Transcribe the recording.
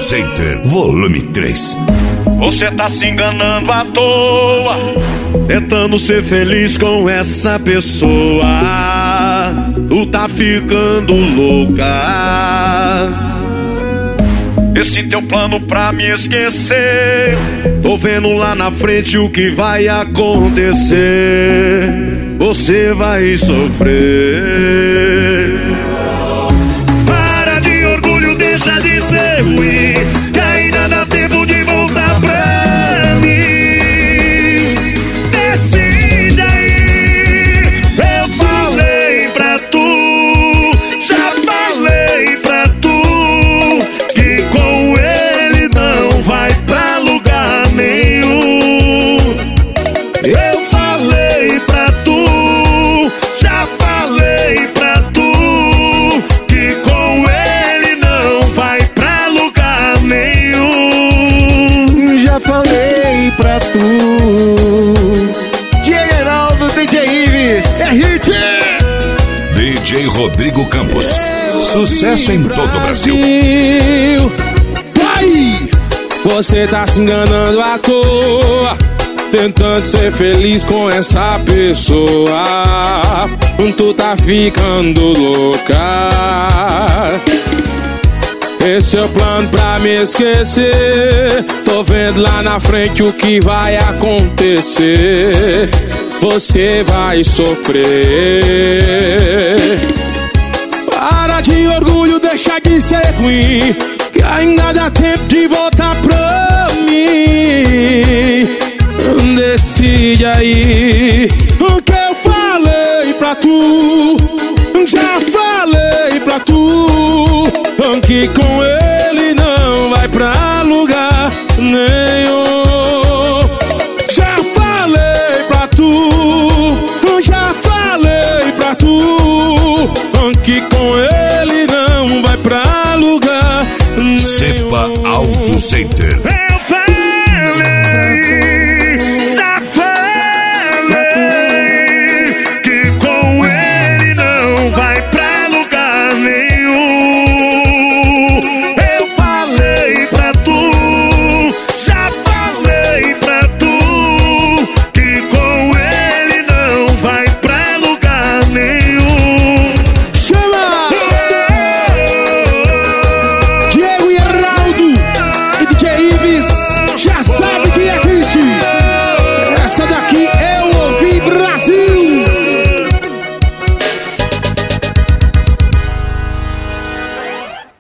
Center, volume 3. Você tá se enganando à toa, tentando ser feliz com essa pessoa. Tu tá ficando louca. Esse teu plano pra me esquecer, tô vendo lá na frente o que vai acontecer. Você vai sofrer. Para de orgulho, deixa de ser ruim, que ainda dá tempo de voltar pra mim. Decide aí. Eu falei pra tu, já falei pra tu, que com ele não vai pra lugar nenhum. Eu falei pra tu, já falei pra tu, que com ele não vai pra lugar nenhum. Já falei pra tu. DJ Heraldo, DJ Ives, é hit! DJ Rodrigo Campos, sucesso em todo o Brasil. Pai! Você tá se enganando à toa, tentando ser feliz com essa pessoa. Tu tá ficando louca. Esse é o plano pra me esquecer, tô vendo lá na frente o que vai acontecer. Você vai sofrer. Para de orgulho, deixa de ser ruim, que ainda dá tempo de voltar pra mim. Decide aí. O que eu falei pra tu, já falei pra tu, que com